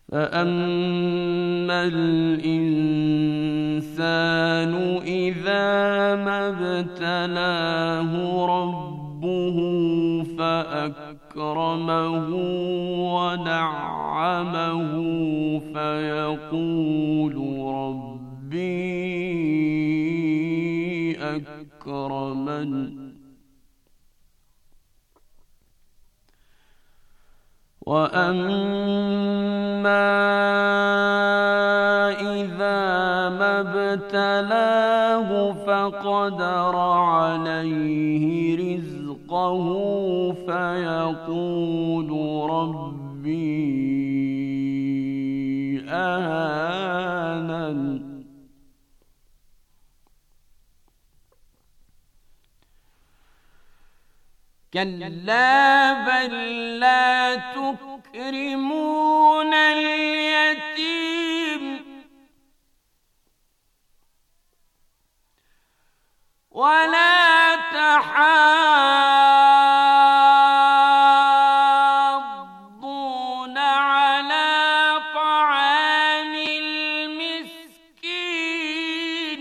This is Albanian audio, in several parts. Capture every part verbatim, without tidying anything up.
فأما الإنسان إذا ما ابتلاه ربه فأكرمه ونعمه فيقول ربي أكرمن وأما إذا ما ابتلاه فقدر عليه رزقه فيقول ربي أهانن كلا بل لا تكرمون اليتيم ولا تحاضون على طعام المسكين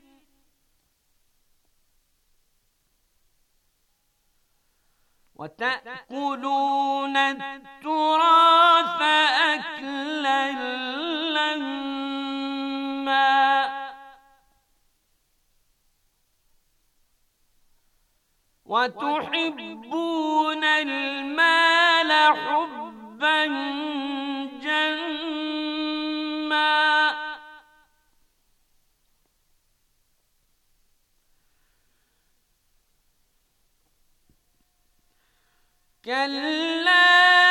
وتأكلون التراث أكلا لما وتحبون المال حبا جما كلا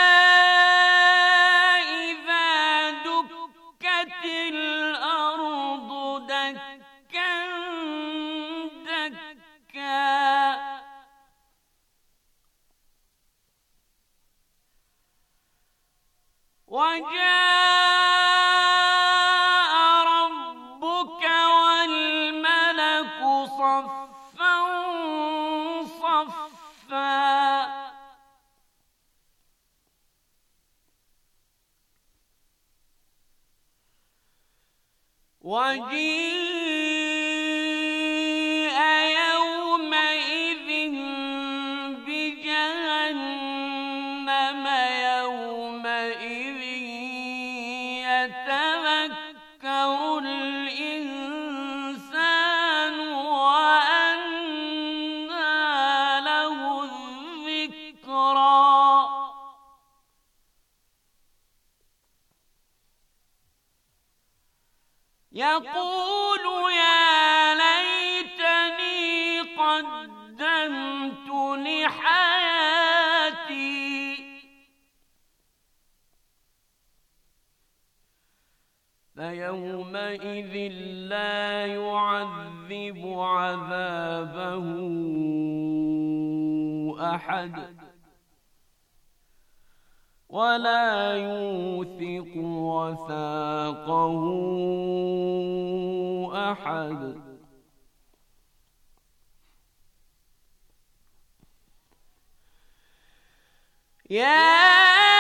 إذا دكت الأرض دكا دكا وجاء ربك والملك صفا صفا وجيء يومئذ بجهنم يومئذ يتذكر الإنسان وأنى له الذكرى يقول يا ليتني قدمت لحياتي فيومئذ لا يعذب عذابه أحد ولا يوثق وثاقه أحد يا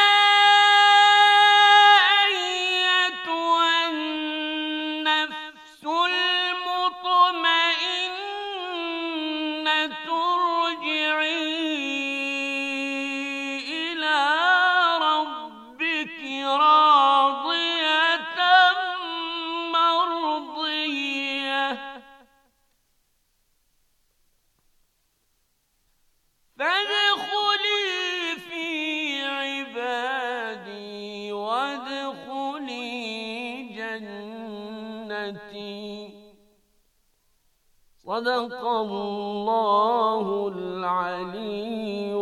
صدق الله العلي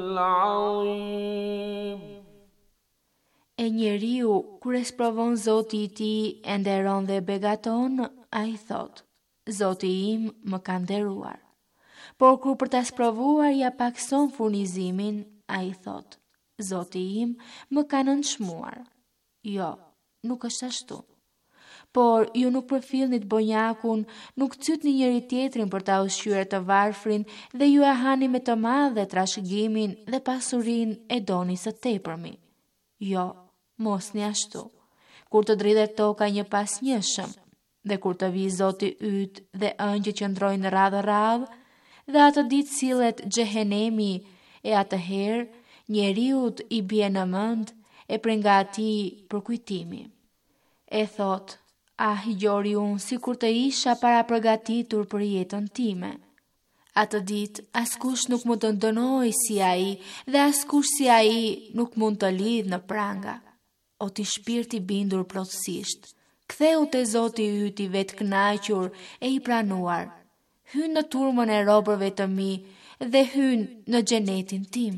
العظيم. E njeriu, kur e sprovon Zoti i tij e nderon dhe begaton, ai thot: Zoti im më ka nderuar. Por kur për ta sprovuar ja pakson furnizimin, ai thot: Zoti im më ka nënçmuar. Jo, nuk është ashtu. Por ju nuk përfillnit bonjakun, nuk cytni njëri tjetrin për ta ushqyer të varfrin dhe ju e hani me të madhe trashëgimin dhe pasurin e doni së tepërmi. Jo, mos një ashtu. kur të dridhet toka një pas njëshëm, dhe kur të vi Zoti yt dhe ëngjë që ndrojnë radhë radhë, dhe atë ditë sillet xhehenemi, e atëherë njeriut i bie në mend e prej nga ati për kujtimi. E thot, ah, gjori unë si kur të isha para përgatitur për jetën time. Atë ditë, askush nuk mund të ndënoj si ai, dhe askush si ai nuk mund të lidh në pranga. O ti shpirti bindur plotësisht, ktheu te Zoti yt i vetë kënaqur e i pranuar. Hyn në turmën e robërve të mi dhe hyn në xhenetin tim.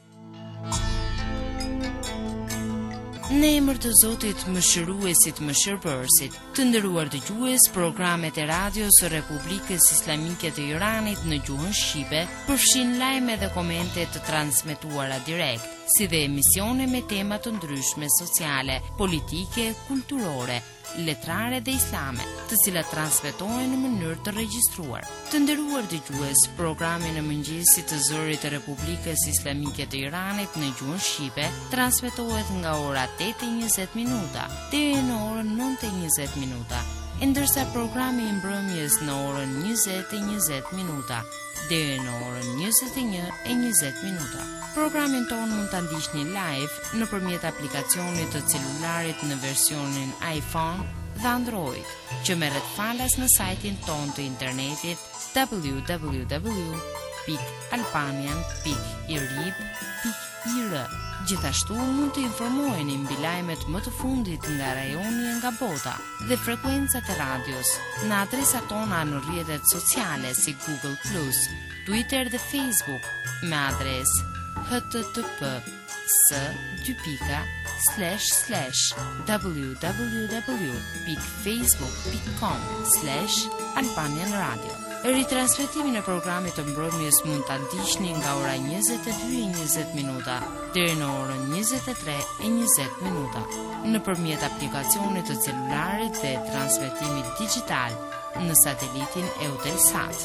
Në emër të Zotit Mëshiruesit Mëshirbërësit, të nderuar dëgjues, programet e radios së Republikës Islamike të Iranit në gjuhën shqipe përfshin lajme dhe komente të transmetuara direkt, si dhe emisione me tema të ndryshme sociale, politike, kulturore, letrare dhe islame, të cilat transmetohen në mënyrë të regjistruar. Të nderuar dëgjues, programi në mëngjesit të zërit të Republikës Islamike të Iranit në gjuhën shqipe transmetohet nga ora tetë e njëzet minuta deri në orën nëntë e njëzet minuta, ndërsa programi i mbrëmjes në orën njëzet e njëzet minuta deri në orën njëzet e një e njëzet minuta. Programin tonë mund të ndiqni live nëpërmjet aplikacionit të celularit në versionin iPhone dhe Android, që merret falas në sajtin tonë të internetit w w w pikë albanian pikë irib pikë i r. Gjithashtu mund të informoheni mbi lajmet më të fundit nga rajoni e nga bota dhe frekuencat e radios në adresat tona në rrjetet sociale si Google plus, Twitter dhe Facebook me adresë h t t p s dy pika slash slash w w w pikë facebook pikë com slash albanian radio. Ritransmetimin e programit të mbrëmjes mund ta ndiqni nga ora njëzet e dy e njëzet minuta deri në orën njëzet e tre e njëzet minuta nëpërmjet aplikacionit të celularit dhe transmetimit digjital në satelitin Eutelsat.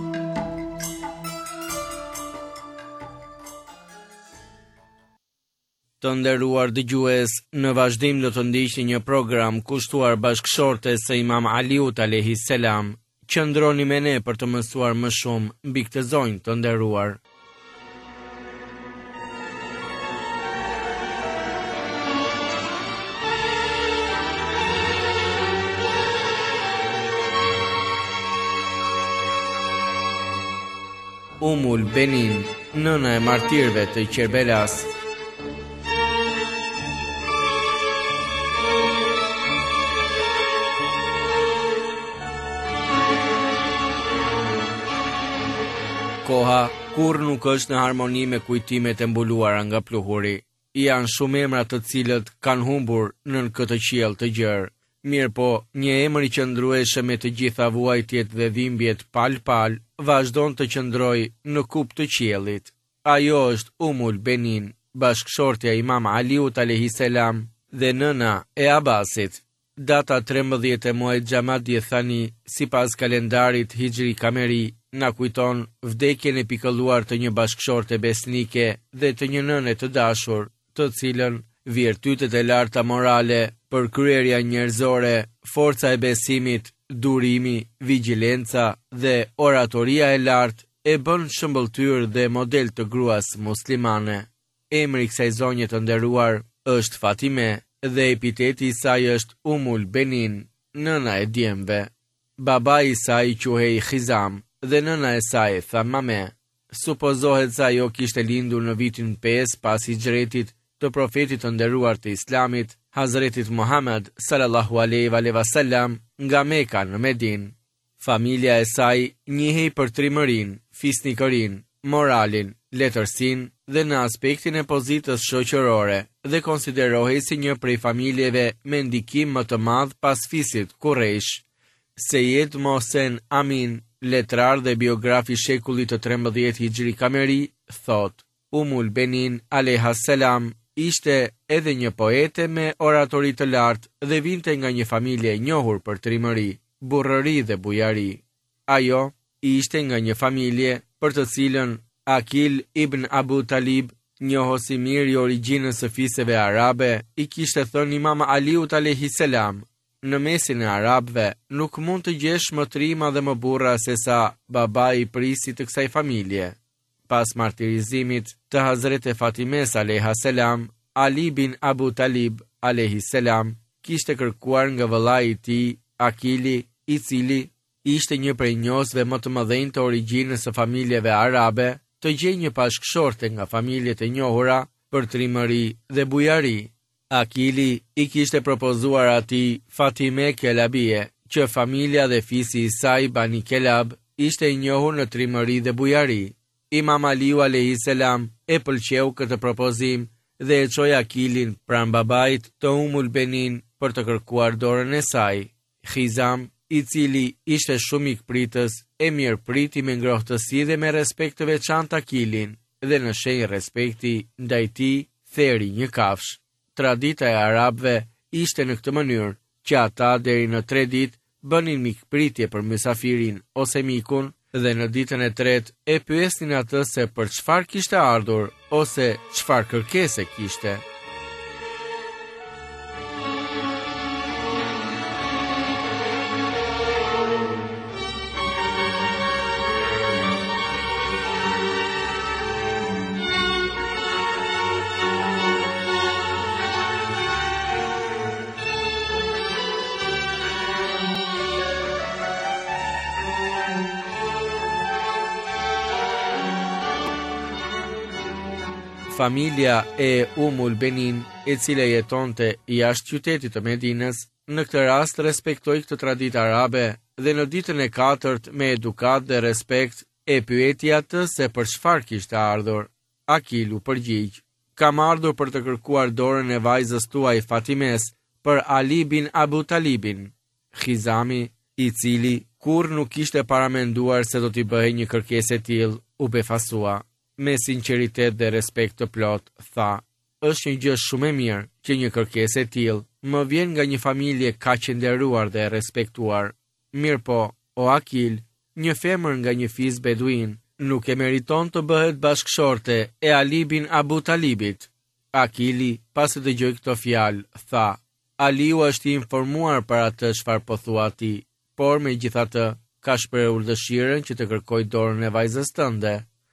Të nderuar dëgjues, në vazhdim do të ndiqni një program kushtuar bashkëshortes së Imam Aliut alayhis salam. Qëndroni me ne për të mësuar më shumë mbi këtë zonjë të nderuar. Umul Benin, nëna e martirëve të Qerbelas. Koha kur nuk është në harmoni me kujtimet e mbuluara nga pluhuri. Janë shumë emra të cilët kanë humbur nën këtë qiell të gjerë. Mirë po, një emër i qëndrueshëm me të gjitha vuajtjet dhe dhimbjet pal-pal vazhdon të qëndrojë në kupë të qiellit. Ajo është Umul Benin, bashkëshortja e Imam Aliut alayhis salam dhe nëna e Abbasit. Data trembëdhjetë e muajit Xhamadi Thani, sipas kalendarit hijri kameri, na kujton vdekjen e pikëlluar të një bashkëshorte besnike dhe të një nëne të dashur, të cilën virtytet e larta morale, përkryerja njerëzore, forca e besimit, durimi, vigjilenca dhe oratoria e lartë e bën shëmbëltyr dhe model të gruas muslimane. Emri i kësaj zonje të nderuar është Fatime dhe epiteti i saj është Umul Benin, nëna e djemve. Babai i saj quhej Khizam dhe nëna e saj Thamame. Supozohet se ajo kishte lindur në vitin pesë pas hijretit të profetit të nderuar të Islamit, Hazretit Muhammed sallallahu alaihi wasallam, nga Meka në Medinë. Familja e saj njihej për trimërinë, fisnikërinë, moralin, letërsinë dhe në aspektin e pozitës shoqërore dhe konsiderohej si një prej familjeve me ndikim më të madh pas fisit Quraysh. Sejed Mohsen Amin, letrar dhe biografi shekullit të trembëdhjetë hijri kameri, thot: Umul Benin alayhis salam ishte edhe një poete me oratori të lartë dhe vinte nga një familje e njohur për trimëri, burrëri dhe bujari. Ajo ishte nga një familje për të cilën Akil ibn Abu Talib, njohosi mirë i origjinës së fisëve arabe, i kishte thënë Imam Aliut alayhis salam, në mesin e arabëve nuk mund të gjesh më të rima dhe më burra se sa babai i prisit të kësaj familje. Pas martirizimit të Hazreti Fatimes alayhis salam, Ali bin Abu Talib alayhis salam kishte kërkuar nga vëllai i tij, Akili, i cili ishte një prej njohësve më të mëdhenj të origjinës së familjeve arabe, të gjejë një bashkëshorte nga familjet e njohura për trimëri dhe bujari. Akili i kishte propozuar atij Fatime Kelabie, që familja dhe fisi i saj Bani Kelab ishte i njohur në trimëri dhe bujari. Imam Aliu alayhis salam e pëlqeu këtë propozim dhe e çoi Akilin pranë babait të Umul Benin për të kërkuar dorën e saj. Khizam, i cili ishte shumë ikpritës, e mirë priti me ngrohtësi dhe me respekt të veçantë Akilin, dhe në shenjë respekti ndaj tij theri një kafsh. Tradita e arabëve ishte në këtë mënyrë që ata deri në tre ditë bënin mikpritje për mysafirin ose mikun dhe në ditën e tretë e pyesnin atë se për çfarë kishte ardhur ose çfarë kërkese kishte. Familja e Umul Benin, e cila jetonte jashtë qytetit të Medinës, në këtë rast respektoi këtë traditë arabe dhe në ditën e katërt me edukat dhe respekt e pyeti atë se për çfarë kishte ardhur. Akilu përgjigj: "Kam ardhur për të kërkuar dorën e vajzës tuaj Fatimes për Ali bin Abu Talibin." Khizami, i cili kur nuk kishte paramenduar se do t'i bëhej një kërkesë e tillë, u befasua. Me sinqeritet dhe respekt të plot, tha: "Është një gjë shumë e mirë që një kërkesë e tillë më vjen nga një familje kaq e nderuar dhe e respektuar. Mirë po, o Akil, një femër nga një fis beduin nuk e meriton të bëhet bashkëshorte e Ali bin Abu Talibit." Akili, pasi dëgjoi këto fjalë, tha: "Aliu është i informuar për atë çfarë po thua ti, por megjithatë ka shprehur dëshirën që të kërkoj dorën e vajzës tënde."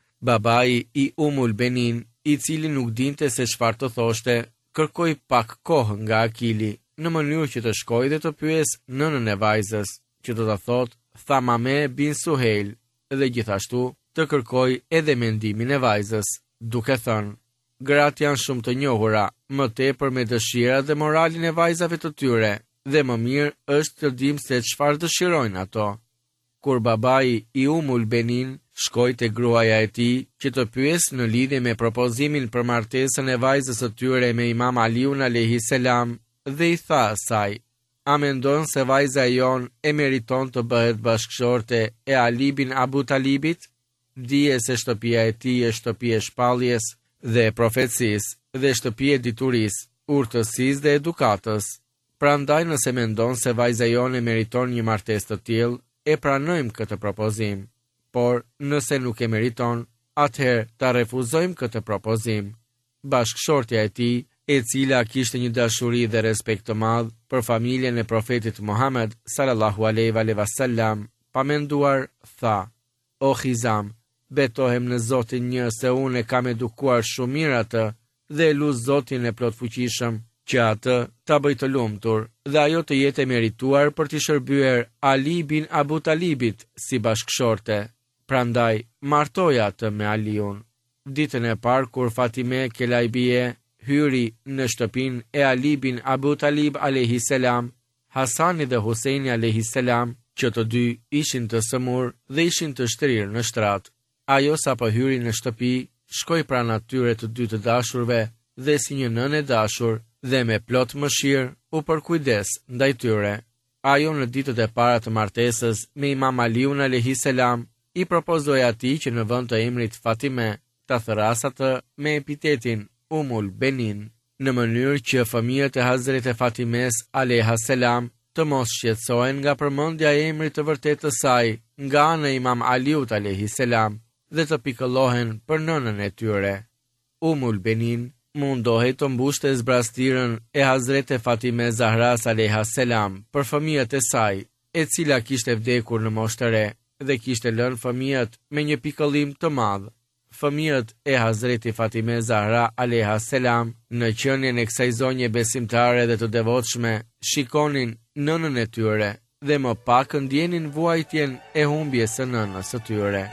Babai i Umul Benin, i cili nuk dinte se çfarë të thoshte, kërkoi pak kohë nga Akili, në mënyrë që të shkojë dhe të pyes nënën e vajzës, që do ta thotë Thamame bin Suheil, dhe gjithashtu të kërkoi edhe mendimin e vajzës, duke thënë: "Gratë janë shumë të njohura, më tepër me dëshirat dhe moralin e vajzave të tyre, dhe më mirë është të dim se çfarë dëshirojnë ato." Kur babai i Umul Benin shkoi te gruaja e tij që të pyes në lidhje me propozimin për martesën e vajzës së tyre me Imam Aliun alayhis salam, dhe i tha asaj: "A mendon se vajza jon e meriton të bëhet bashkëshorte e Ali bin Abu Talibit? Dije se shtëpia e tij është shtëpi e shpalljes dhe e profecisë dhe shtëpi e diturisë, urtësisë dhe edukatës. Prandaj nëse mendon se vajza jon e meriton një martesë të tillë, e pranojmë këtë propozim. Por nëse nuk e meriton, atëherë ta refuzojmë këtë propozim." Bashkëshortja e tij, e cila kishte një dashuri dhe respekt të madh për familjen e profetit Muhammed sallallahu alaihi wasallam, pa menduar, tha: "O Khizam, betohem në Zotin një se unë e kam edukuar shumë mirë atë dhe e lut Zotin e plotfuqishëm që atë ta bëj të lumtur dhe ajo të jetë e merituar për t'i shërbyer Ali bin Abu Talibit si bashkëshorte. Prandaj, martoja atë me Aliun." Ditën e parë kur Fatime Kelabie hyri në shtëpinë e Ali bin Abu Talib alayhis salam, Hasani dhe Huseini alayhis salam, që të dy ishin të sëmur dhe ishin të shtrirë në shtrat. Ajo sapo hyri në shtëpi, shkoi pranë atyre të dy të dashurve dhe si një nënë e dashur dhe me plot mëshirë u përkujdes ndaj tyre. Ajo në ditët e para të martesës me Imam Aliun alayhis salam i propozoi atij që në vend të emrit Fatime ta thërasë atë me epitetin Umul Benin, në mënyrë që fëmijët e Hazreti Fatimes alayhis salam të mos shqetësohen nga përmendja e emrit të vërtetë të saj nga ana e Imam Aliut alayhis salam dhe të pikëllohen për nënën e tyre. Umul Benin mundohej të mbushte zbrastirën e Hazrete Fatime Zahras alayha selam për fëmijët e saj, e cila kishte vdekur në moshë të re dhe kishte lënë fëmijët me një pikëllim të madh. Fëmijët e Hazreti Fatime Zahra alayha selam në qenien e kësaj zonje besimtare dhe të devotshme shikonin nënën e tyre dhe më pak ndjenin vuajtjen e humbjes së nënës së tyre.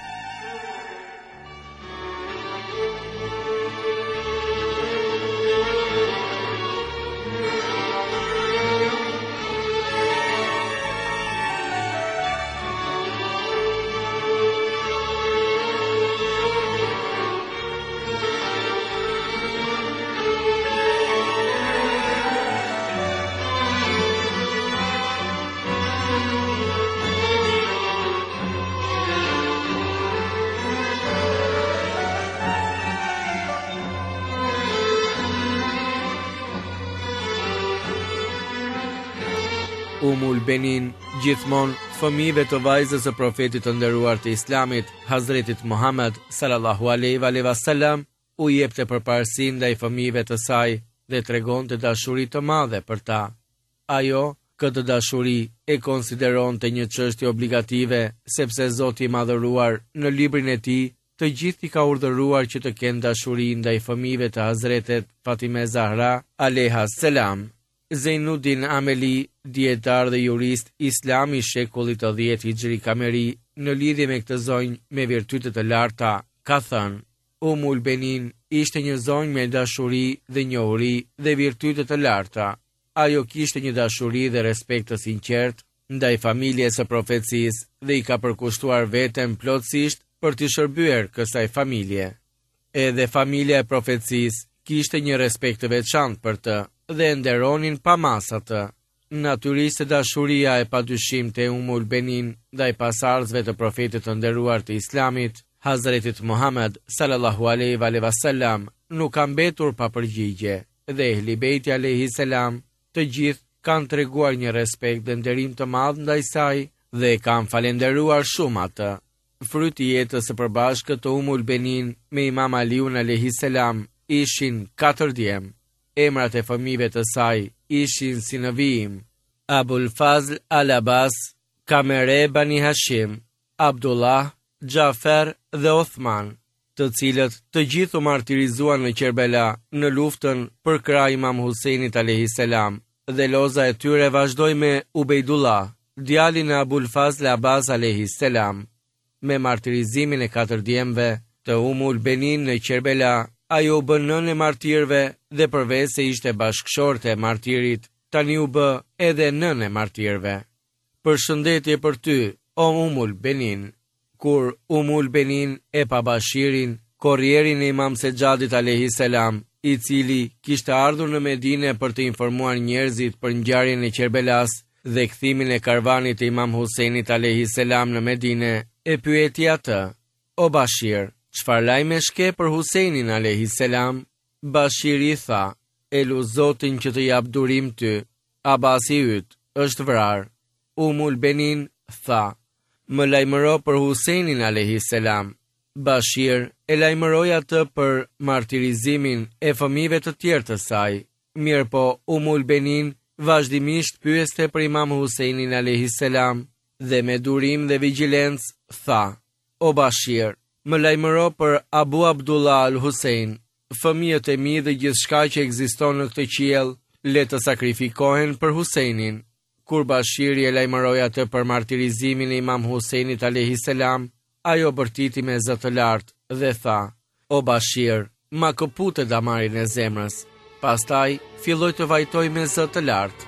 Umul Benin, gjithmonë fëmijëve të vajzës së profetit të nderuar të Islamit, Hazretit Muhammed sallallahu alaihi wasallam, u jepte përparësi ndaj fëmijëve të saj dhe tregonte dashuri të madhe për ta. Ajo këtë dashuri e konsideronte një çështje obligative, sepse Zoti i Madhëruar në librin e tij të gjithë i ka urdhëruar që të kenë dashuri ndaj fëmijëve të Hazretet Fatime Zahra alayha selam. Zainuddin Ameli, dietar dhe jurist islam i shekullit të dhjetë hijri kameri, në lidhje me këtë zonjë me virtyte të larta, ka thënë: Umul Benin ishte një zonjë me dashuri dhe njohuri dhe virtyte të larta. Ajo kishte një dashuri dhe respekt të sinqert ndaj familjes së profecisë dhe i ka përkushtuar veten plotësisht për të shërbyer kësaj familje. Edhe familja e profecisë kishte një respekt të veçantë për të dhe nderonin pa masa të. Natyrisht dashuria e padyshim te Umul Benin ndaj pasardhësve të profetit të nderuar të Islamit, Hazretit Muhammed sallallahu alaihi wasallam, nuk ka mbetur pa përgjigje dhe Ehli Bejti alayhi selam të gjithë kanë treguar një respekt dhe nderim të madh ndaj saj dhe kanë falenderuar shumë atë. Fryti i jetës së përbashkët të Umul Benin me Imam Aliun alayhi selam ishin katër djem. Emrat e fëmijëve të saj ishin si në vijim: Abul Fazl al-Abbas, Kamere Bani Hashim, Abdullah, Gjafer dhe Othman, të cilët të gjithë u martirizuan në Kerbela në luftën për krah Imam Husajnit alayhi selam, dhe loza e tyre vazhdoi me Ubejdullah, djalin e Abul Fazl Abbas alayhi selam. Me martirizimin e katër djemve të Umul Benin në Kerbela, ajo u bë nënë e martirëve dhe përveç se ishte bashkëshorte e martirit, tani u bë edhe nënë e martirëve. Përshëndetje për ty, o Umul Benin. Kur Umul Benin e pa bashirin, korrierin e Imam Sejadit alayhi selam, i cili kishte ardhur në Medinë për të informuar njerëzit për ngjarjen e Kerbelas dhe kthimin e karvanit të Imam Husajnit alayhi selam në Medinë, e pyeti atë: O Bashir, çfarë lajme shke për Husajnin alayhi selam? Bashiri tha: Elu Zotin që të jap durim ty, Abasi yt është vrarë. Umul Benin tha: Më lajmëro për Husajnin alayhi selam. Bashir e lajmëroi atë për martirizimin e fëmijëve të tjerë të saj. Mirëpo Umul Benin vazhdimisht pyeste për Imam Husajnin alayhi selam dhe me durim dhe vigjilencë tha: O Bashir, më lajmëro për Abu Abdullah al-Husajn. Fëmijët e mi dhe gjithçka që ekziston në këtë qiell le të sakrifikohen për Husajnin. Kur Bashiri e lajmëroi atë për martirizimin e Imam Husajnit alayhi selam, ajo bërtiti me zë të lartë dhe tha: O Bashir, ma këpute damarin e zemrës. Pastaj filloi të vajtoj me zë të lartë.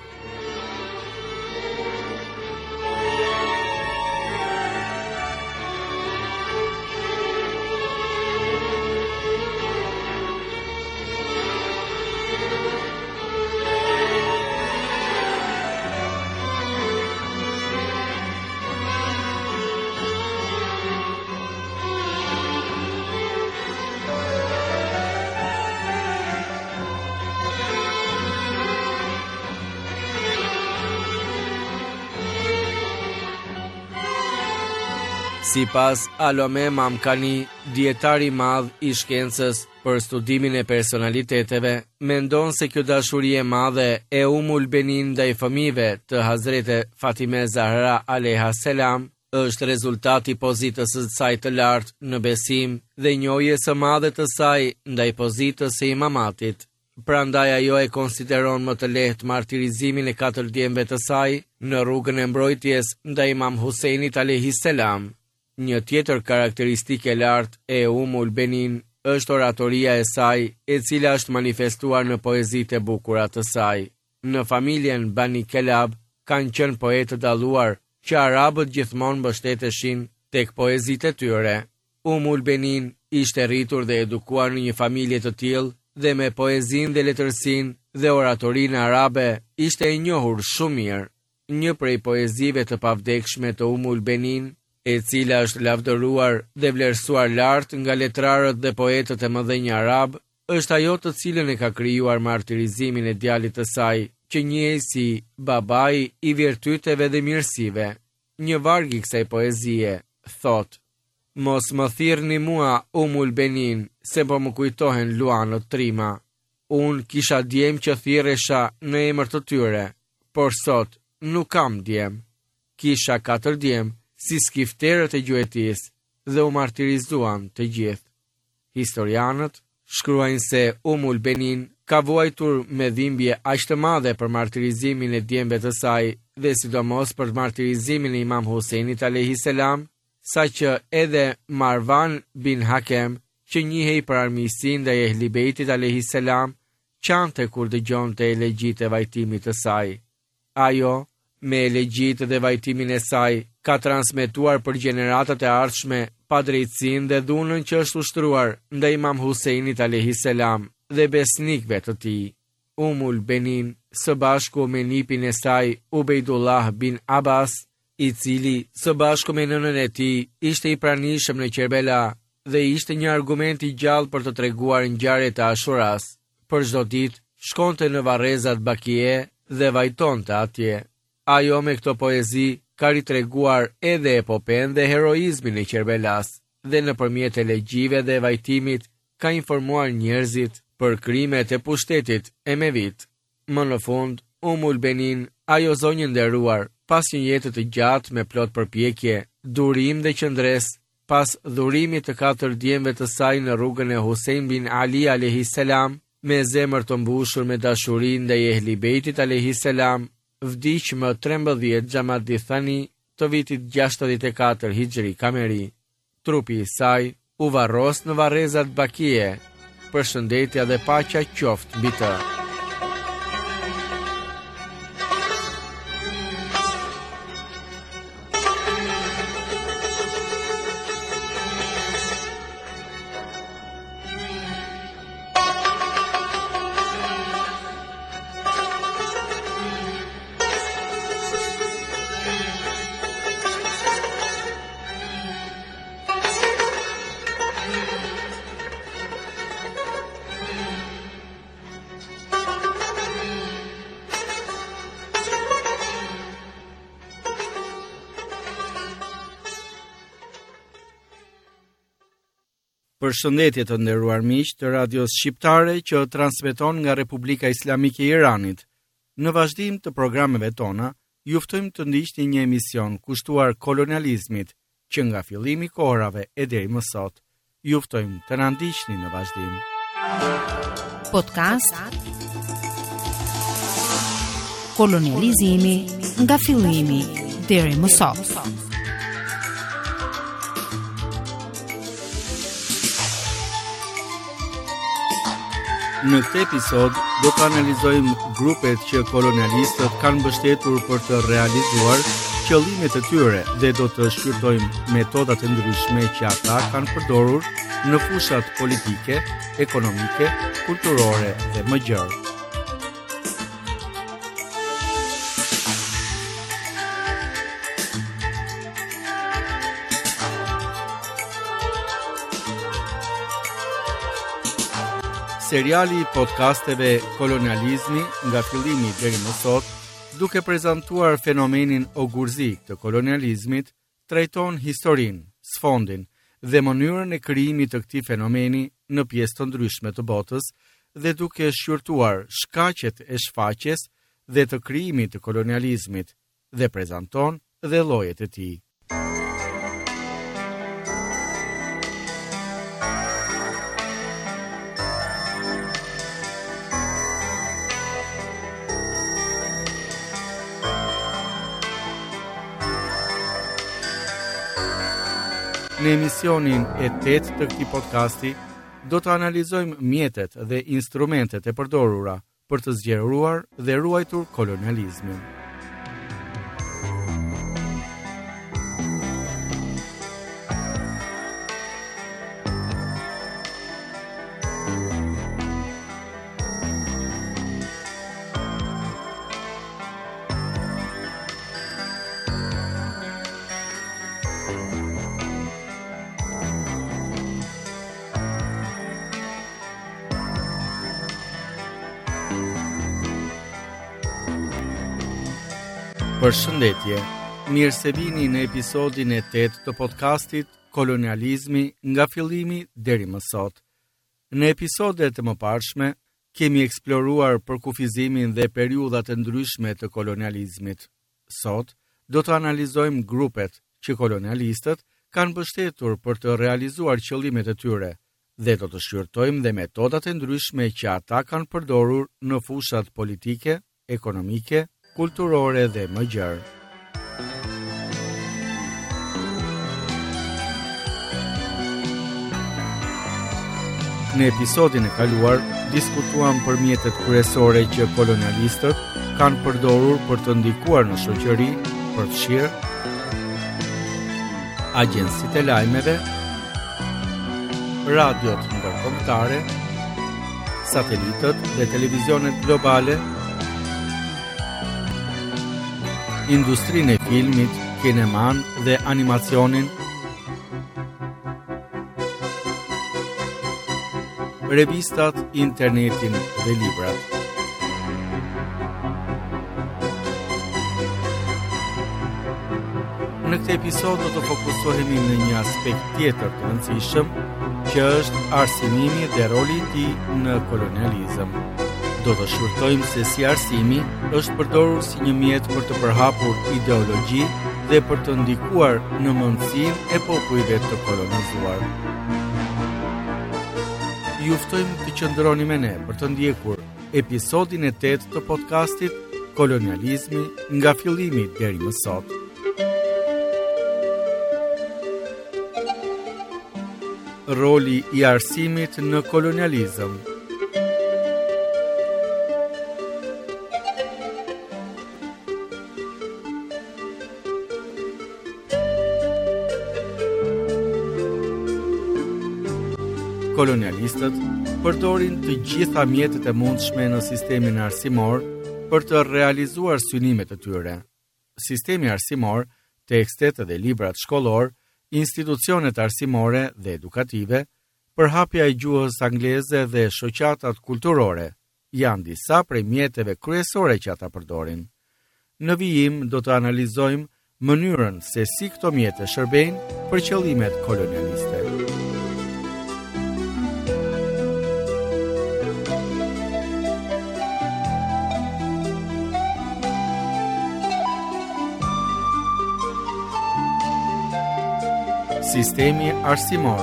Si pas Alome Mamkani, dietari madh i shkencës, Për studimin e personaliteteve, mendon se kjo dashuri e madhe e Umul Benin ndaj fëmijëve të Hazrete Fatime Zahra alayha selam është rezultati pozitës së saj të lartë në besim dhe njohjes së madhe të saj ndaj pozitës së imamatit. Prandaj ajo e konsideron më të lehtë martirizimin e katër djemve të saj në rrugën e mbrojtjes ndaj Imam Husejnit alayhis salam. Një tjetër karakteristikë e lartë e Umul Benin është oratoria e saj, e cila është manifestuar në poezitë e bukura të saj. Në familjen Bani Kelab kanë qenë poetë të dalluar që arabët gjithmonë mbështeteshin tek poezitë e tyre. Umul Benin ishte rritur dhe edukuar në një familje të tillë dhe me poezinë dhe letërsinë dhe oratorinë arabe ishte e njohur shumë mirë. Një prej poezive të pavdekshme të Umul Benin, e cila është lavdëruar dhe vlerësuar lart nga letrarët dhe poetët e mëdhenj arab, është ajo të cilën e ka krijuar martirizimin e djalit të saj, që njihej si babai i virtyteve dhe mirësive. Një varg i kësaj poezie thot: Mos më thirrni mua Umul Benin, se po më kujtohen luanët trima. Unë kisha djem që thirresha në emër të tyre, por sot nuk kam djem. Kisha katër djem, si skifterët e gjuetis, dhe u martirizuan të gjithë. Historianët shkruajnë se Umul Benin ka vuajtur me dhimbje aq të madhe për martirizimin e djemve të saj dhe sidomos për martirizimin e Imam Husejnit alayhis salam, saqë edhe Marwan bin Hakem, që njihej për armiqsinë ndaj Ehli Beitit alayhis salam, qante kur dëgjonte elegjitë e vajtimit të saj. Ajo, me elegjitë dhe vajtimin e saj, ka transmetuar për gjeneratat e ardhshme padrejtësinë dhe dhunën që është ushtruar ndaj Imam Husejnit alayhis salam dhe besnikëve të tij. Umul Benin, së bashku me nipin e saj Ubejdullah bin Abbas, i cili së bashku me nënën e tij ishte i pranishëm në Kerbela dhe ishte një argument i gjallë për të treguar ngjarjet e Ashuras. Për çdo ditë shkonte në varrezat Bakie dhe vajtonte atje. Ajo me këto poezi ka ritreguar edhe epopen dhe heroizmin e Kerbelas dhe nëpërmjet elegjive dhe vajtimit ka informuar njerëzit për krimet e pushtetit emevit. Më në fund, Umul Benin, ajo zonjë nderuar, pas një jetë të gjatë me plot përpjekje, durim dhe qëndres, pas dhurimit të katër djemve të saj në rrugën e Husein bin Ali alayhis salam, me zemër të mbushur me dashuri ndaj Ehli Beitit alayhis salam, vdiq më trembëdhjetë Xhamadi Thani të vitit gjashtëdhjetë e katër Hijri Kameri. Trupi i saj u varros në varrezat Bakie. Përshëndetja dhe paqja qoftë mbi të. Përshëndetje të nderuar miq të radios shqiptare që transmeton nga Republika Islamike e Iranit. Në vazhdim të programeve tona, ju ftojmë të ndiqni një emision kushtuar kolonializmit që nga fillimi i kohërave e deri më sot. Ju ftojmë të na ndiqni në vazhdim. Podcast Kolonializmi nga fillimi deri më sot. Në këtë episod do të analizojmë grupet që kolonialistët kanë mbështetur për të realizuar qëllimet e tyre dhe do të shqyrtojmë metodat e ndryshme që ata kanë përdorur në fushat politike, ekonomike, kulturore dhe më gjërë. Seriali i podcasteve Kolonializmi nga fillimi deri më sot, duke prezantuar fenomenin ogurzik të kolonializmit, trajton historinë, sfondin dhe mënyrën e krijimit të këtij fenomeni në pjesë të ndryshme të botës dhe duke shqyrtuar shkaqet e shfaqjes dhe të krijimit të kolonializmit dhe prezanton dhe llojet e tij. Në emisionin e tetë të këtij podcasti, do të analizojmë mjetet dhe instrumentet e përdorura për të zgjeruar dhe ruajtur kolonializmin. Përshëndetje, mirë se vini në episodin e tetë të podcastit Kolonializmi nga fillimi deri më sot. Në episodet e mëparshme kemi eksploruar përkufizimin dhe periudhat e ndryshme të kolonializmit. Sot do të analizojmë grupet që kolonialistët kanë mbështetur për të realizuar qëllimet e tyre dhe do të shqyrtojmë dhe metodat e ndryshme që ata kanë përdorur në fushat politike, ekonomike, kulturore dhe më gjerë. Në episodin e kaluar, diskutuam për mjetet kryesore që kolonialistët kanë përdorur për të ndikuar në shoqëri, përfshirë agjencitë e lajmeve, radiot ndërkombëtare, satelitët dhe televizionet globale, industrinë e filmit, kineman dhe animacionin, revistat, internetin dhe librat. Në këtë episod do të fokusohemi në një aspekt tjetër të rëndësishëm, që është arsimimi dhe roli i tij në kolonializëm. Do të shqyrtojmë se si arsimi është përdorur si një mjet për të përhapur ideologji dhe për të ndikuar në mendsinë e popujve të kolonizuar. Ju ftojmë të qëndroni me ne për të ndjekur episodin e tetë të podcastit Kolonializmi nga fillimi deri më sot. Roli i arsimit në kolonializëm. Kolonialistët përdorin të gjitha mjetet e mundshme në sistemin arsimor për të realizuar synimet e tyre. Sistemi arsimor, tekstet dhe librat shkollor, institucionet arsimore dhe edukative, përhapja e gjuhës angleze dhe shoqatat kulturore janë disa prej mjeteve kryesore që ata përdorin. Në vijim do të analizojmë mënyrën se si këto mjete shërbejnë për qëllimet kolonialiste. Sistemi arsimor.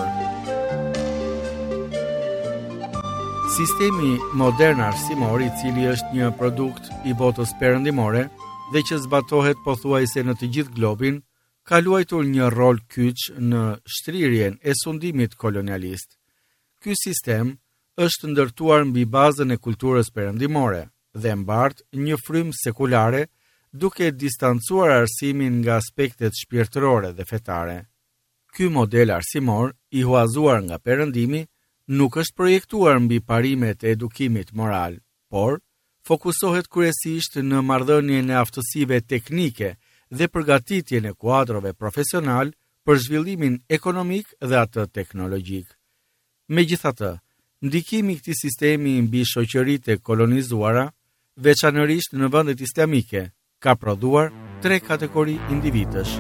Sistemi modern arsimor, i cili është një produkt i botës perëndimore dhe që zbatohet pothuajse në të gjithë globin, ka luajtur një rol kyç në shtrirjen e sundimit kolonialist. Ky sistem është ndërtuar mbi bazën e kulturës perëndimore dhe mbart një frymë sekulare, duke distancuar arsimin nga aspektet shpirtërore dhe fetare. Ky model arsimor, i huazuar nga perëndimi, nuk është projektuar mbi parimet e edukimit moral, por fokusohet kryesisht në marrëdhënien e aftësive teknike dhe përgatitjen e kuadrove profesional për zhvillimin ekonomik dhe atë teknologjik. Megjithatë, ndikimi i këtij sistemi mbi shoqëritë e kolonizuara, veçanërisht në vendet islamike, ka prodhuar tre kategori individësh.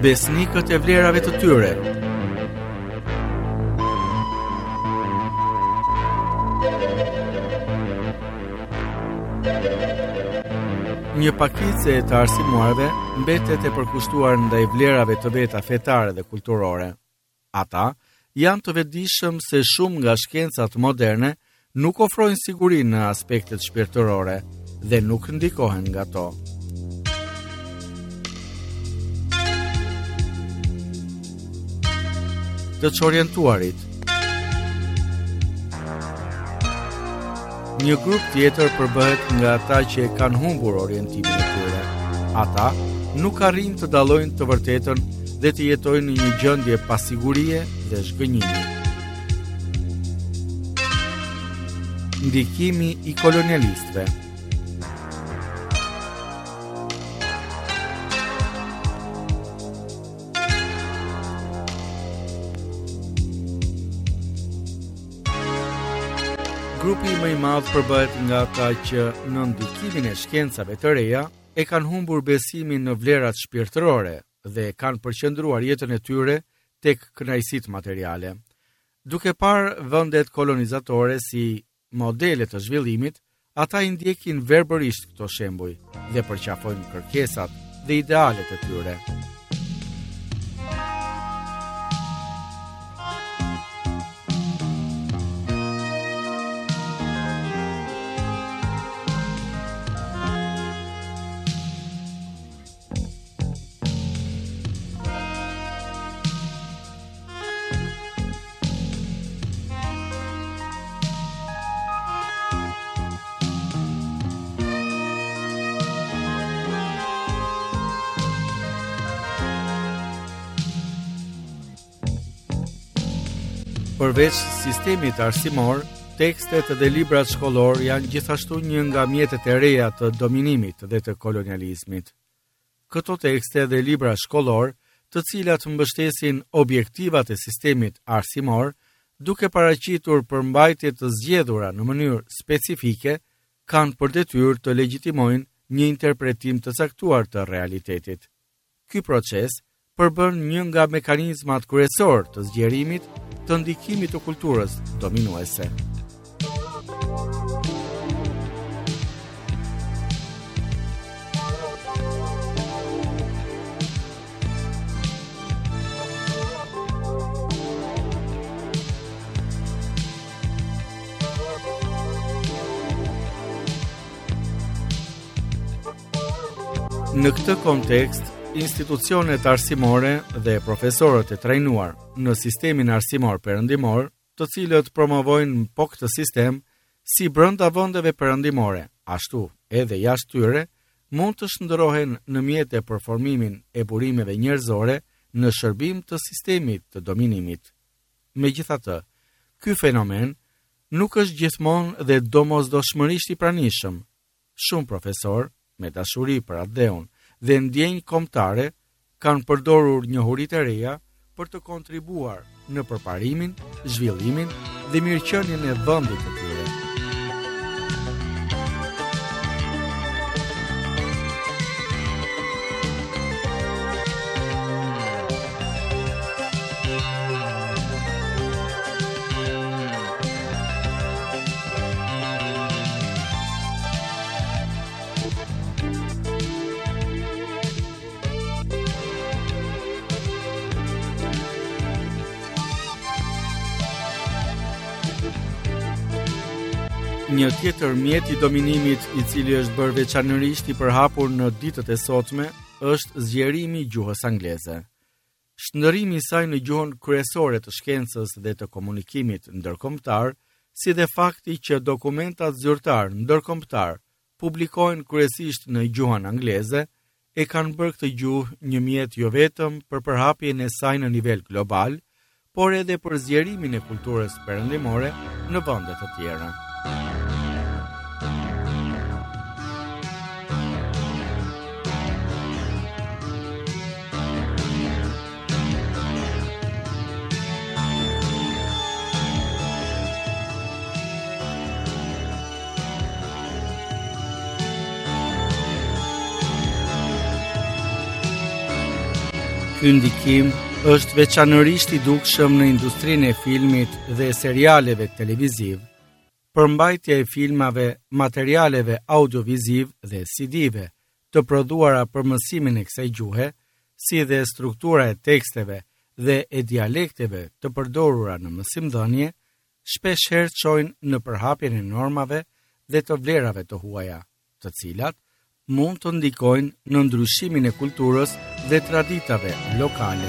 besnikët e vlerave të tyre. Një pakicë e të arsimuarve mbetet e përkushtuar ndaj vlerave të veta fetare dhe kulturore. Ata janë të vetëdijshëm se shumë nga shkencat moderne nuk ofrojnë siguri në aspektet shpirtërore dhe nuk ndikohen nga to. Të çorientuarit. Një grup tjetër përbëhet nga ata që e kanë humbur orientimin e tyre. Ata nuk arrin të dallojnë të vërtetën dhe të jetojnë në një gjendje pasigurie dhe zhgënjimi. Ndikimi i kolonialistëve. Grupi më i madh përbëhet nga ata që në ndikimin e shkencave të reja e kanë humbur besimin në vlerat shpirtërore dhe kanë përqendruar jetën e tyre tek kënaqësitë materiale. Duke parë vendet kolonizatore si modele të zhvillimit, ata i ndjekin verbërisht këto shembuj dhe përqafojnë kërkesat dhe idealet e tyre. Përveç sistemit arsimor, tekstet dhe librat shkollor janë gjithashtu një nga mjetet e reja të dominimit dhe të kolonializmit. Këto tekste dhe libra shkollor, të cilat mbështesin objektivat e sistemit arsimor, duke paraqitur përmbajtje të zgjedhura në mënyrë specifike, kanë për detyrë të legjitimojnë një interpretim të caktuar të realitetit. Ky proces përbën një nga mekanizmat kryesor të zgjerimit të ndikimit të kulturës dominuese. Në këtë kontekst, institucionet arsimore dhe profesorët e trajnuar në sistemin arsimor perëndimor, të cilët promovojnë po këtë sistem, si brenda vendeve perëndimore, ashtu edhe jashtë tyre, mund të shndërrohen në mjete për formimin e burimeve njerëzore në shërbim të sistemit të dominimit. Megjithatë, ky fenomen nuk është gjithmonë dhe domosdoshmërisht i pranishëm. Shumë profesor, me dashuri për atë dheun dhe ndjenjë kombëtare, kanë përdorur njohuritë e reja për të kontribuar në përparimin, zhvillimin dhe mirëqenien e vendit të tyre. Një tjetër mjet i dominimit i cili është bërë veçanërisht i përhapur në ditët e sotme është zgjerimi i gjuhës angleze. Shndërrimi i saj në gjuhën kryesore të shkencës dhe të komunikimit ndërkombëtar, si dhe fakti që dokumentat zyrtar ndërkombëtar publikohen kryesisht në gjuhën angleze, e kanë bërë këtë gjuhë një mjet jo vetëm për përhapjen e saj në nivel global, por edhe për zgjerimin e kulturës perëndimore në vende të tjera. Ky ndikim është veçanërisht i dukshëm në industrinë e filmit dhe serialeve televiziv, përmbajtja e filmave, materialeve audioviziv dhe C D-ve të prodhuara për mësimin e kësaj gjuhe, si dhe struktura e teksteve dhe e dialekteve të përdorura në mësimdhënie, shpesh herë çojnë në përhapjen e normave dhe të vlerave të huaja, të cilat mund të ndikojnë në ndryshimin e kulturës dhe traditave lokale.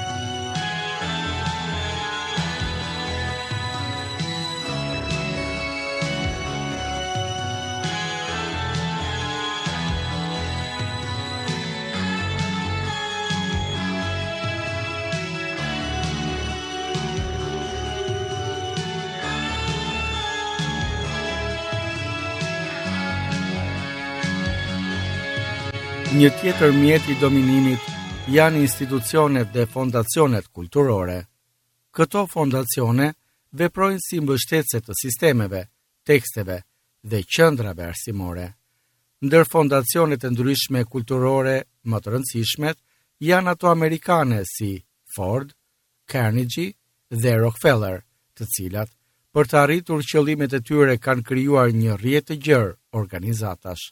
Një tjetër mjet i dominimit janë institucionet dhe fondacionet kulturore. Këto fondacione veprojnë si mbështetëse të sistemeve, teksteve dhe qendrave arsimore. Ndër fondacionet e ndryshme kulturore më të rëndësishmet janë ato amerikane si Ford, Carnegie dhe Rockefeller, të cilat për të arritur qëllimet e tyre kanë krijuar një rrjet të gjerë organizatash.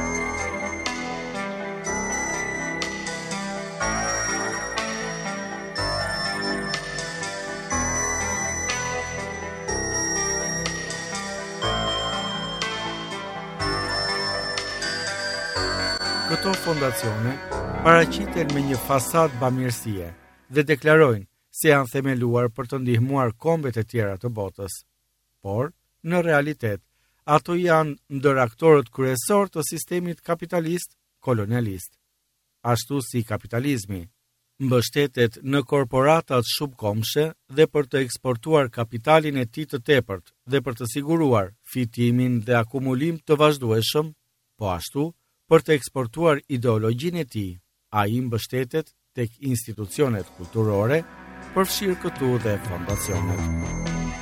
Këto fondacione paraqiten me një fasadë bamirësie dhe deklarojnë se janë themeluar për të ndihmuar kombet e tjera të botës. Por, në realitet, ato janë ndër aktorët kryesor të sistemit kapitalist kolonialist. Ashtu si kapitalizmi mbështetet në korporatat shumëkombëshe dhe për të eksportuar kapitalin e tij të tepërt dhe për të siguruar fitimin dhe akumulim të vazhdueshëm, po ashtu për të eksportuar ideologjinë e tij, ai mbështetet tek institucionet kulturore, përfshirë këtu dhe fondacionet.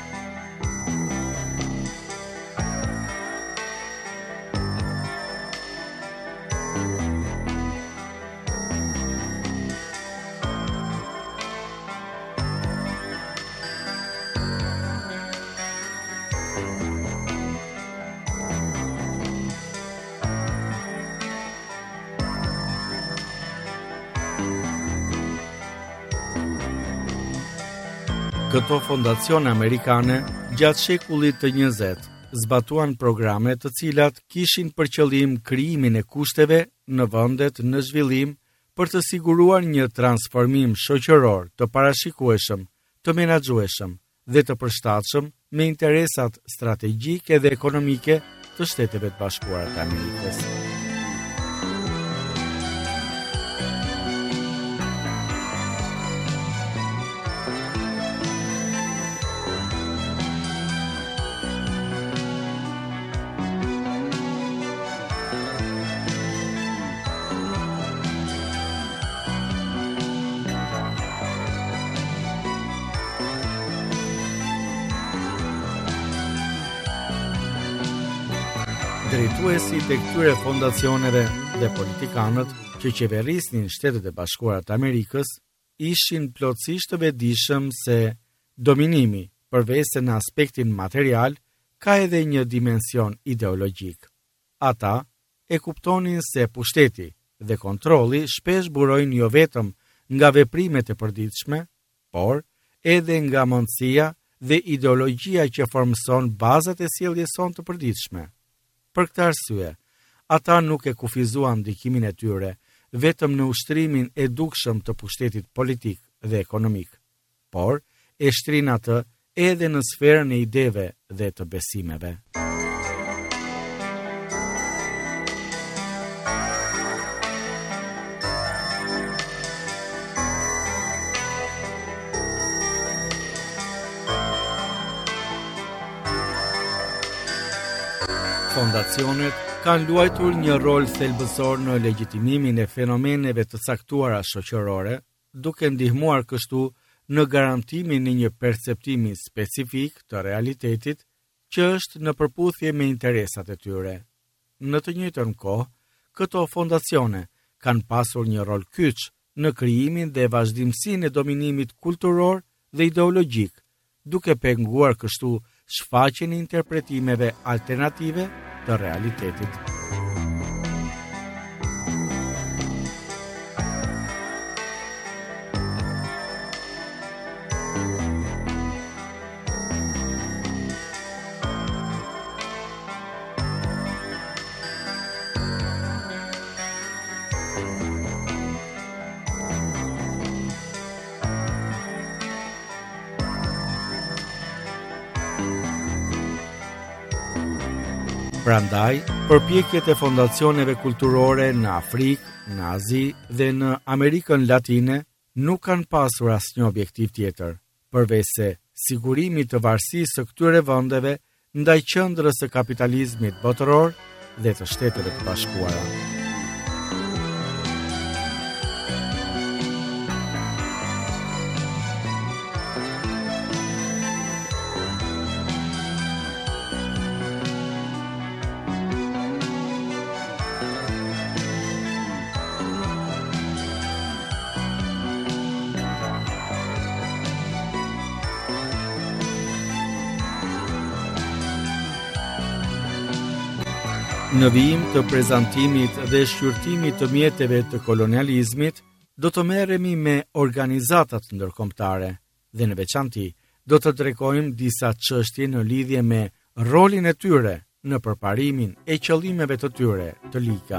Këto fondacione amerikane gjatë shekullit të njëzet zbatuan programe të cilat kishin për qëllim krijimin e kushteve në vendet në zhvillim për të siguruar një transformim shoqëror të parashikueshëm, të menaxhueshëm dhe të përshtatshëm me interesat strategjike dhe ekonomike të Shteteve të Bashkuara të Amerikës. Drejtuesi të këtyre fondacioneve dhe politikanët që qeverisnin Shtetet e Bashkuara të Amerikës ishin plotësisht të vetëdijshëm se dominimi, përveç se në aspektin material, ka edhe një dimension ideologjik. Ata e kuptonin se pushteti dhe kontrolli shpesh burojnë jo vetëm nga veprimet e përditshme, por edhe nga mundësia dhe ideologjia që formson bazat e sjelljes sonë të përditshme. Për këtë arsye, ata nuk e kufizuan ndikimin e tyre vetëm në ushtrimin e dukshëm të pushtetit politik dhe ekonomik, por e shtrin atë edhe në sferën e ideve dhe të besimeve. Fondacionet kanë luajtur një rol thelbësor në legjitimimin e fenomeneve të caktuara shoqërore, duke ndihmuar kështu në garantimin e një perceptimi specifik të realitetit që është në përputhje me interesat e tyre. Në të njëjtën kohë, këto fondacione kanë pasur një rol kyç në krijimin dhe vazhdimsinë e dominimit kulturor dhe ideologjik, duke penguar kështu shfaqjen e interpretimeve alternative të realitetit. Prandaj, përpjekjet e fondacioneve kulturore në Afrikë, në Azi dhe në Amerikën Latine nuk kanë pasur asnjë objektiv tjetër, përveç se sigurimi të varësisë së këtyre vendeve ndaj qendrës së kapitalizmit botëror dhe të Shteteve të Bashkuara. Në vijim të prezantimit dhe shqyrtimit të mjeteve të kolonializmit, do të merremi me organizatat ndërkombëtare dhe në veçanti do të tregojmë disa çështje në lidhje me rolin e tyre në përparimin e qëllimeve të tyre të liga.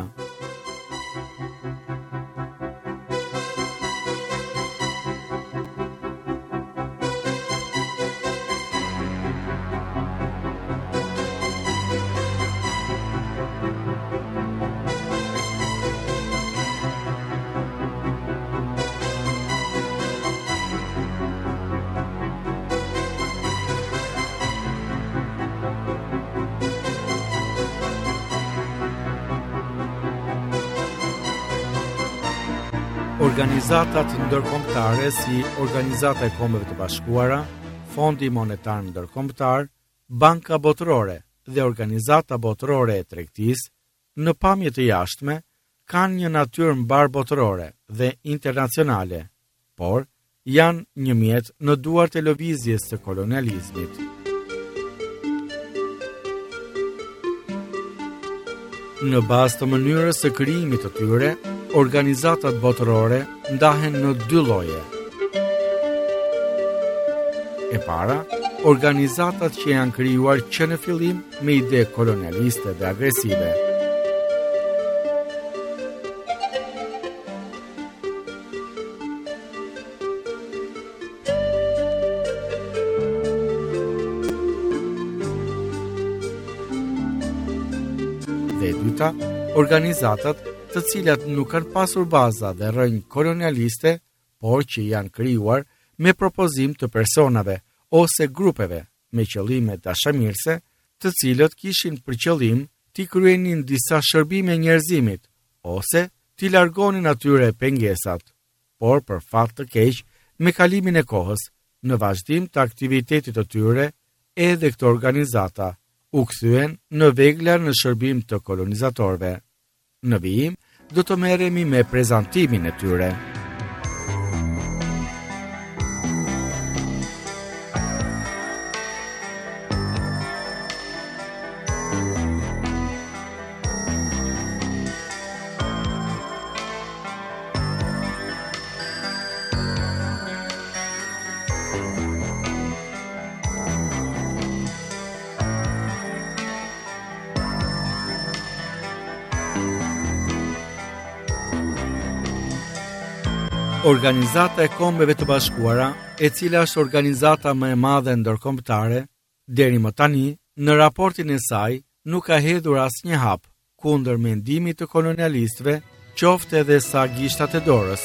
Organizatat ndërkombëtare si Organizata e Kombeve të Bashkuara, Fondi Monetar Ndërkombëtar, Banka Botërore dhe Organizata Botërore e Tregtisë, në pamje të jashtme, kanë një natyrë mbar botërore dhe internacionale, por janë një mjet në duart e lëvizjes së kolonializmit. Në bazë të mënyrës së krijimit të tyre, organizatat botërore ndahen në dy lloje. E para, organizatat që janë krijuar që në fillim me ide kolonialiste dhe agresive. Dhe e dyta, organizatat të cilat nuk kanë pasur baza dhe rrënjë kolonialiste, por që janë krijuar me propozim të personave ose grupeve me qëllime dashamirëse, të cilët kishin për qëllim t'i kryenin disa shërbime njerëzimit ose t'i largonin atyre pengesat, por për fat të keq, me kalimin e kohës, në vazhdim të aktivitetit të tyre, edhe këto organizata u kthyen në vegla në shërbim të kolonizatorëve. Në vijim, do të merremi me prezantimin e tyre. Organizata e Kombeve të Bashkuara, e cila është organizata më e madhe ndërkombëtare, deri më tani, në raportin e saj, nuk ka hedhur asnjë hap kundër mendimit të kolonialistëve, qoftë edhe sa gishtat e dorës.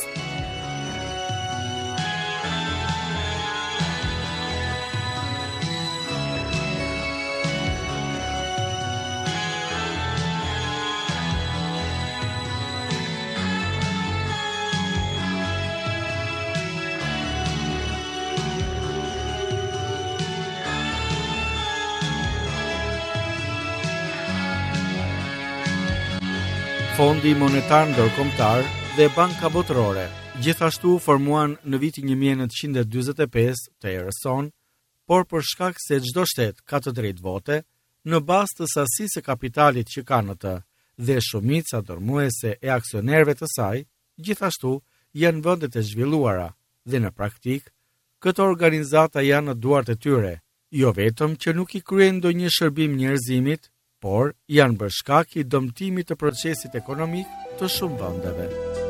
Fondi Monetar Ndërkombëtar dhe Banka Botërore gjithashtu formuan në vitin një mijë e nëntëqind e dyzet e pesë të erës sonë, por për shkak se çdo shtet ka të drejtë vote, në bazë të sasisë së kapitalit që ka në të dhe shumica dërmuese e aksionerëve të saj, gjithashtu janë vendet e zhvilluara dhe në praktik, këto organizata janë në duart e tyre, jo vetëm që nuk i kryen ndonjë shërbim njerëzimit, por janë bërë shkak i dëmtimit të procesit ekonomik të shumë vendeve.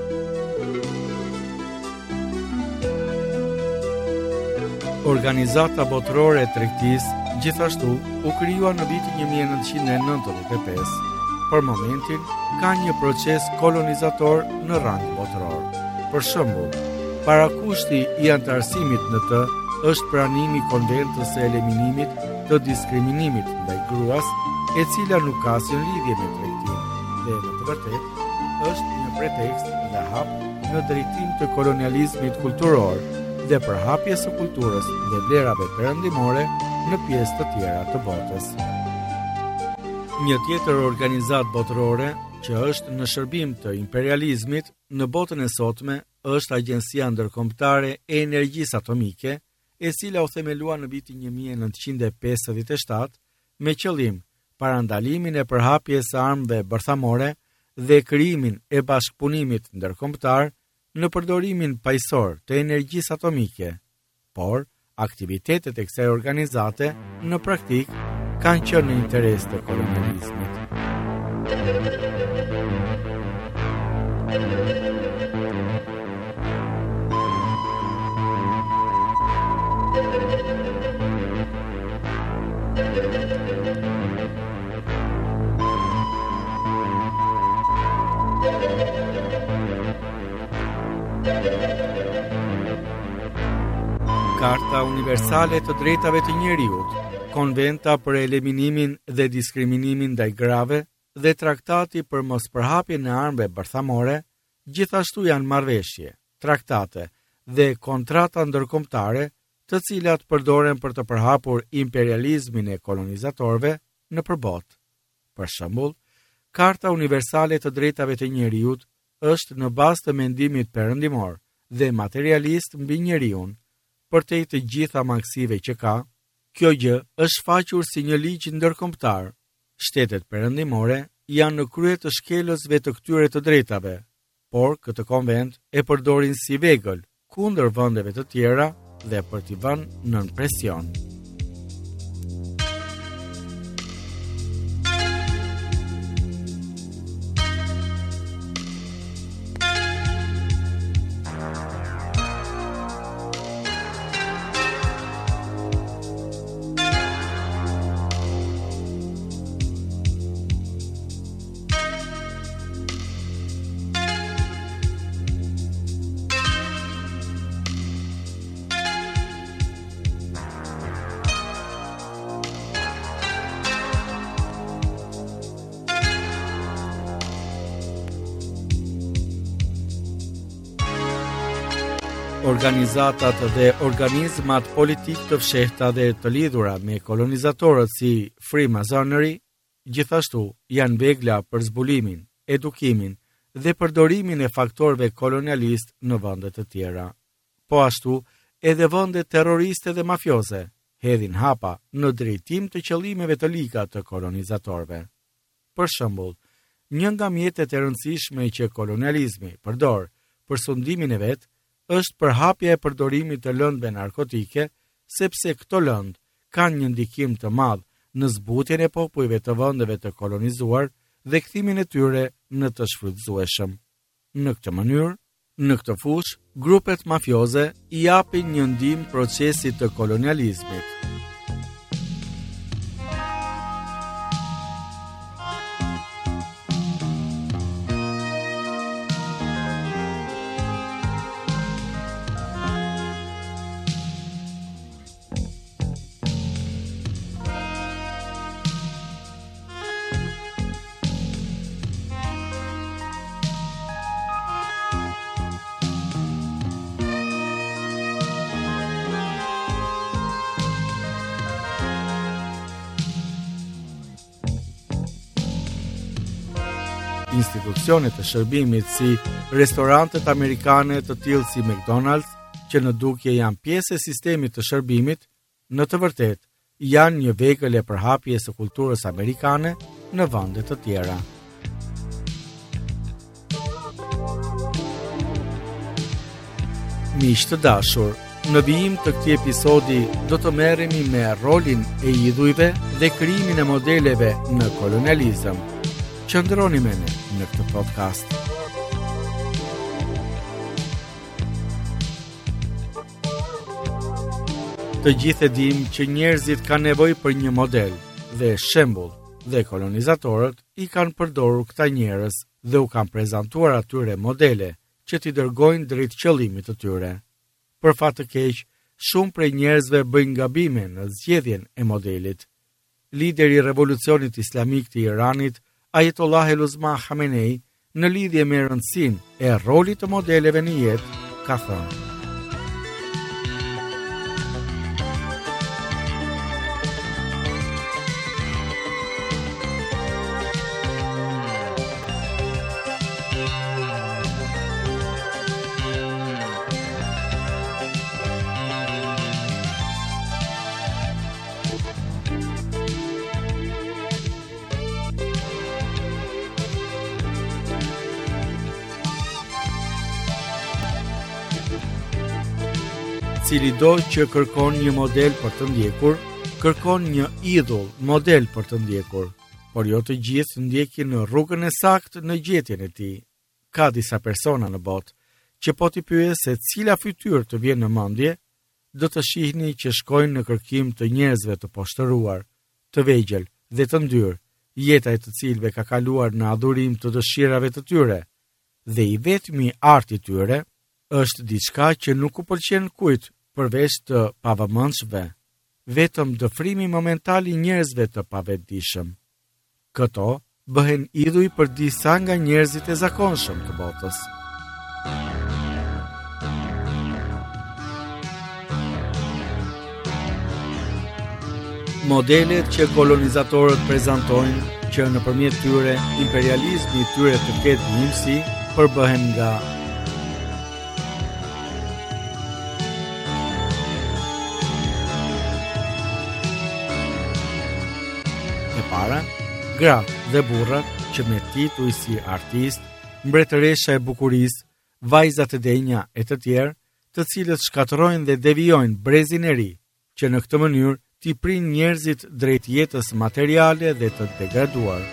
Organizata botërore e tregtisë gjithashtu u krijua në vitin një mijë e nëntëqind e nëntëdhjetë e pesë. Për momentin ka një proces kolonizator në rang botëror. Për shembull, parakushti i antarësimit në të është pranimi i konventës së eliminimit të diskriminimit ndaj gruas, e cila nuk ka asnjë lidhje me tregtinë, dhe në të vërtetë është një pretekst dhe hap në drejtim të kolonializmit kulturor dhe përhapjes së kulturës dhe vlerave perëndimore në pjesë të tjera të botës. Një tjetër organizatë botërore që është në shërbim të imperializmit në botën e sotme është Agjencia Ndërkombëtare e Energjisë Atomike, e cila u themelua në vitin një mijë e nëntëqind e pesëdhjetë e shtatë me qëllim parandalimin e përhapjes së armëve bërthamore dhe krijimin e bashkëpunimit ndërkombëtar në përdorimin pajësor të energjisë atomike, por aktivitetet e kësaj organizate në praktik kanë qenë në interes të kolonializmit. Karta Universale të Drejtave të Njeriut, Konventa për eliminimin dhe diskriminimin ndaj grave dhe Traktati për mospërhapjen e armëve bërthamore, gjithashtu janë marrëveshje, traktate dhe kontrata ndërkombëtare, të cilat përdoren për të përhapur imperializmin e kolonizatorëve në përbot. Për shembull, Karta Universale të Drejtave të Njeriut është në bazë të mendimit perëndimor dhe materialist mbi njeriun, përtej të gjitha mangësive që ka. Kjo gjë është shfaqur si një ligj ndërkombëtar. Shtetet perëndimore janë në krye të shkelësve të këtyre të drejtave, por këtë konvent e përdorin si vegël kundër vendeve të tjera dhe për t'i vënë nën presion. Organizatat dhe organizmat politik të fshehta dhe të lidhura me kolonizatorët si Freemasonry, gjithashtu janë vegla për zbulimin, edukimin dhe përdorimin e faktorëve kolonialist në vende të tjera. Po ashtu, edhe vende terroriste dhe mafioze hedhin hapa në drejtim të qëllimeve të liga të kolonizatorëve. Për shembull, një nga mjetet e rëndësishme që kolonializmi përdor për sundimin e vet është përhapja e përdorimit të lëndëve narkotike, sepse këto lëndë kanë një ndikim të madh në zbutjen e popujve të vendeve të kolonizuar dhe kthimin e tyre në të shfrytëzueshëm. Në këtë mënyrë, në këtë fushë, grupet mafioze i japin një ndihmë procesit të kolonializmit. institucione të shërbimit si restorantet amerikane të tillë si McDonald's, që në dukje janë pjesë e sistemit të shërbimit, në të vërtetë janë një vegël e përhapjes së kulturës amerikane në vende të tjera. Miq të dashur, në vijim të këtij episodi do të merremi me rolin e idhujve dhe krijimin e modeleve në kolonializëm. Qëndroni me ne në këtë podcast. Të gjithë e dim që njerëzit kanë nevojë për një model dhe shembull, dhe kolonizatorët i kanë përdorur këta njerëz dhe u kanë prezantuar atyre modele që t'i dërgojnë drejt qëllimit të tyre. Për fat të keq, shumë prej njerëzve bëjnë gabime në zgjedhjen e modelit. Lideri i revolucionit islamik të Iranit, Ayatollah el-Uzma Khamenei, në lidhje me rëndësinë e rolit të modeleve në jetë, ka thënë: cili do që kërkon një model për të ndjekur, kërkon një idhull model për të ndjekur, por jo të gjithë ndjekin në rrugën e saktë në gjetjen e tij. Ka disa persona në botë që po t'i pyes se cila fytyrë të vjen në mendje, do të shihni që shkojnë në kërkim të njerëzve të poshtëruar, të vegjël dhe të ndyrë, jeta e të cilëve ka kaluar në adhurim të dëshirave të tyre, dhe i vetmi arti i tyre është diçka që nuk u pëlqen kujt përveç të pavëmendshve, vetëm dëfrimi momental i njerëzve të pavetdijshëm. Këto bëhen idhuj për disa nga njerëzit e zakonshëm të botës. Modelet që kolonizatorët prezantojnë që nëpërmjet tyre imperializmi i tyre të ketë njësi përbëhen nga para, gratë dhe burrat që me tituj si artist, mbretëresha e bukurisë, vajzat e denja e të tjerë, të cilët shkatërrojnë dhe devijojnë brezin e ri, që në këtë mënyrë t'i prin njerëzit drejt jetës materiale dhe të degraduar.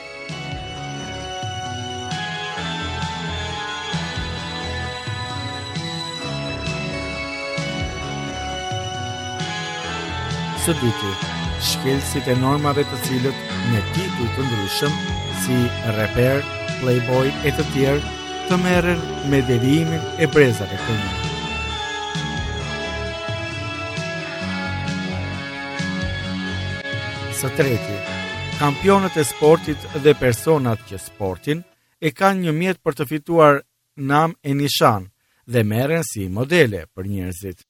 Së dyti, shkelësit e normave të cilët me tituj të ndryshëm, si reper, playboy e të tjerë, të merren me devijimin e brezave të një. Së treti, kampionët e sportit dhe personat që sportin e kanë një mjet për të fituar nam e nishan dhe merren si modele për njerëzit.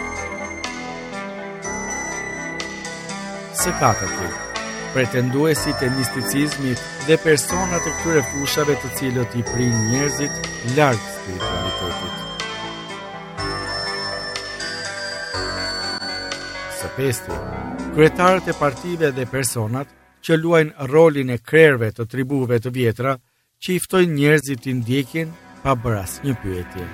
Së katërti, pretenduesit e misticizmit dhe personat e këtyre fushave të cilët i prin njerëzit larg spiritualitetit. Së pesti, kryetarët e partive dhe personat që luajnë rolin e krerëve të tribuve të vjetra që i ftojnë njerëzit të ndjekin pa bërë asnjë pyetje.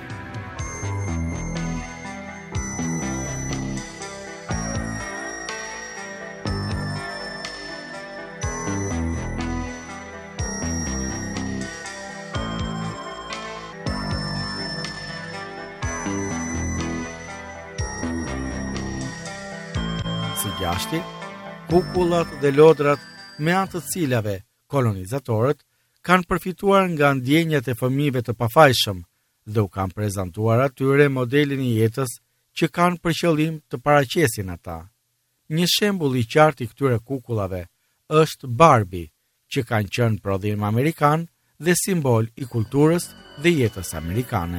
Gjashti, kukullat dhe lodrat me anë të cilave kolonizatorët kanë përfituar nga ndjenjat e fëmijëve të pafajshëm dhe u kanë prezantuar atyre modelin e jetës që kanë për qëllim të paraqesin ata. Një shembull i qartë i këtyre kukullave është Barbie, që kanë qenë prodhim amerikan dhe simbol i kulturës dhe jetës amerikane.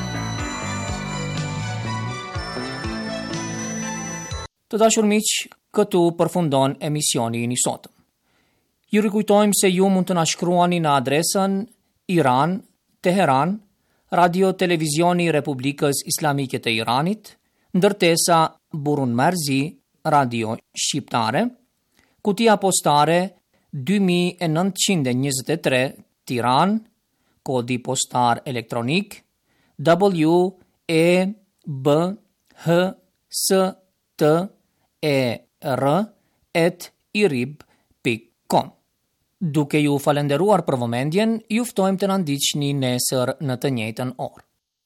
Të dashur miq, këtu përfundon emisioni i sotëm. Ju rikujtojmë se ju mund të na shkruani në adresën Iran, Teheran, Radio Televizioni Republikës Islamike të Iranit, ndërtesa Burun Marzi, Radio Shqiptare, kutia postare dy mijë e nëntëqind e njëzet e tre, Tiranë, kodi postar elektronik W E B H S T E R at irib pikë com. Duke ju falenderuar për vëmendjen, ju ftojmë të na ndiqni nesër në të njëjtën orë.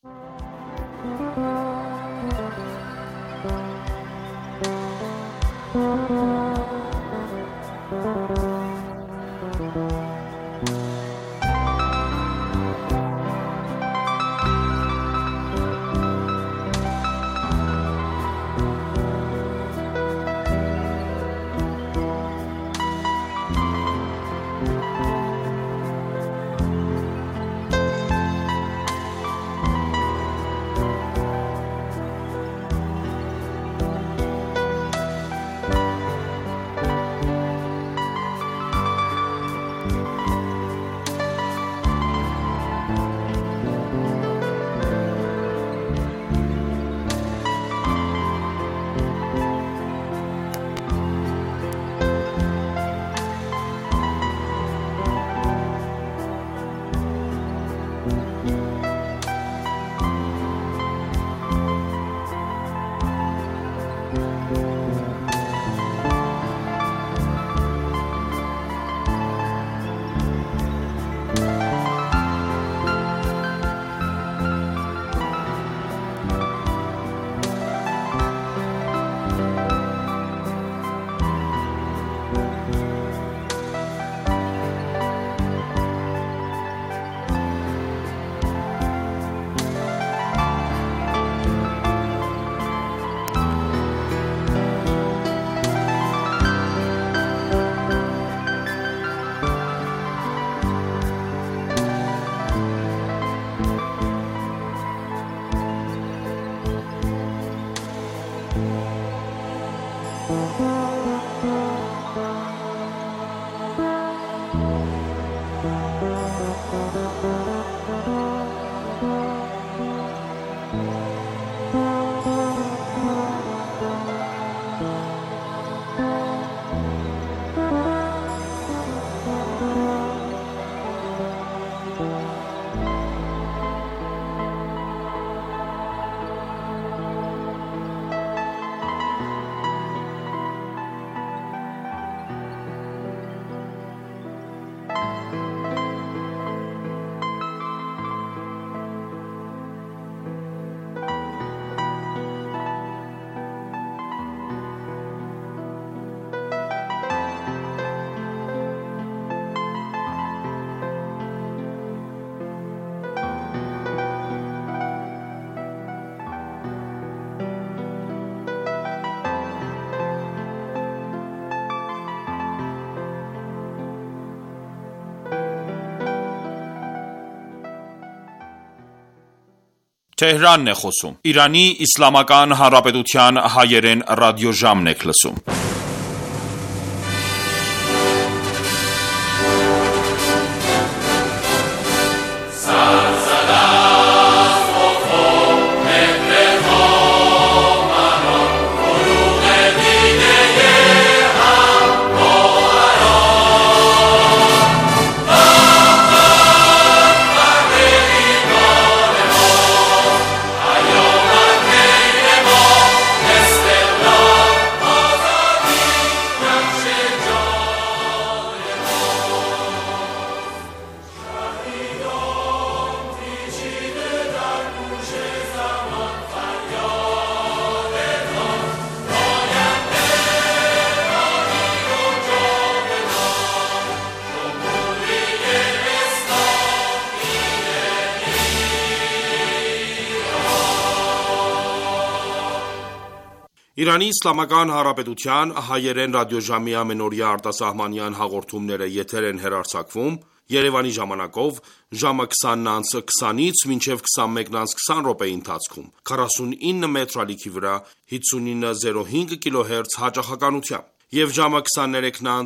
Թեհրանն է խոսում։ Իրանի Իսլամական Հանրապետության հայերեն ռադիոժամն եք լսում։ Իրանի Իսլամական Հանրապետության հայերեն ռադիոժամի ամենօրյա արտասահմանյան հաղորդումները եթեր են հեռարձակվում Երևանի ժամանակով ժամը քսանից քսանից մինչև քսանմեկից քսան րոպեի ընթացքում քառասունինը մետր ալիքի վրա հիսունինը կիլոհերց հաճախականությամբ, եւ ժամը քսաներեքից